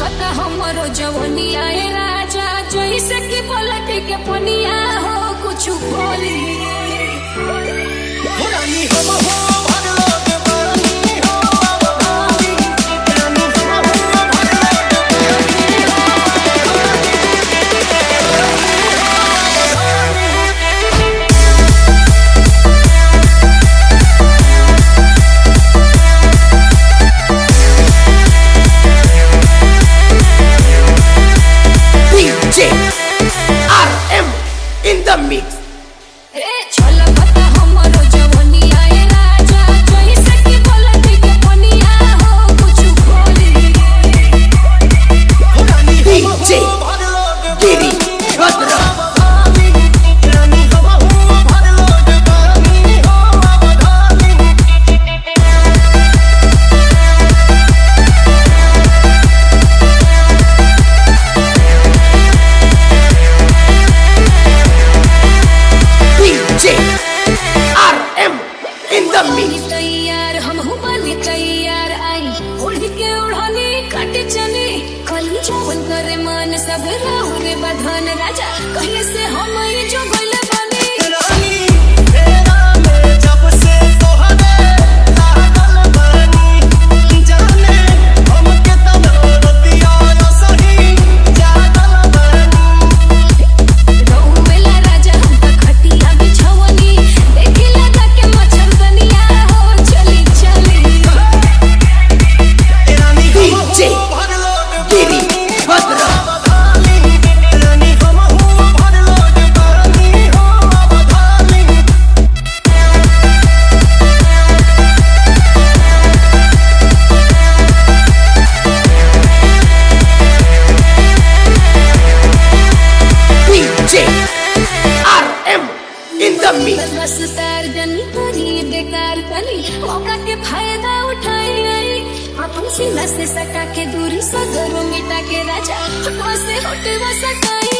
छलकता हमरो जवनिया ए राजा जैसे कि पलट के पनिया हो कुछ बोली RM in the mix. छलकता हमरो जवनिया ए राजा जैसे कि पलट के पनिया हो कुछ बोली DJ Giri Bhadra RM in the mix. तैयार हम बनी तैयार आई उड़ के उड़ानी काटे चली कली जवन करे मन सब राहु रे बधन राजा कहीं से हम ही जो गइल बनी Giri Bhadra DJ RM in the mix. रसदार जनी तोरी बेकार कली मौका के फायदा उठाई आई अपन सीना से सटा के दूरी सगरों मिटा के राजा होठवा से होठवा सटाई